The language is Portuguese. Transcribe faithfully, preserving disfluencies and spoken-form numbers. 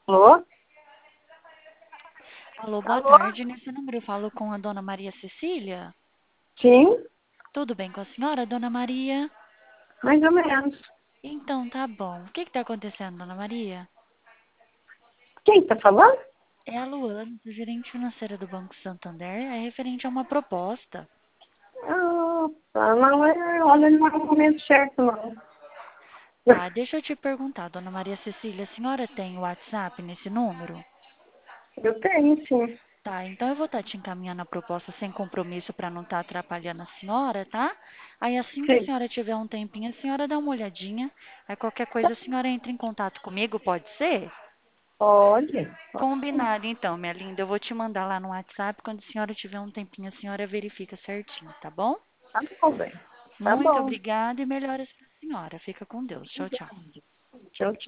Alô? Alô, boa Alô? tarde. Nesse número eu falo com a dona Maria Cecília. Sim, Tudo bem com a senhora, dona Maria? mais ou menos. Então, tá bom. O que está acontecendo, dona Maria? Quem está falando? É a Luana, gerente financeira do Banco Santander. É referente a uma proposta. Ah, tá, não é, olha, não é o momento certo, não. Tá, deixa eu te perguntar, dona Maria Cecília, a senhora tem WhatsApp nesse número? Eu tenho, sim. Tá, então eu vou estar te encaminhando a proposta sem compromisso para não estar atrapalhando a senhora, tá? Aí assim que a Sim. senhora tiver um tempinho, a senhora dá uma olhadinha. Aí qualquer coisa a senhora entra em contato comigo, pode ser? Pode. Combinado, então, minha linda. Eu vou te mandar lá no WhatsApp. Quando a senhora tiver um tempinho, a senhora verifica certinho, tá bom? Tá bom, bem. Tá Muito bom. obrigada e melhoras para a senhora. Fica com Deus. Tchau, tchau. Tchau, tchau.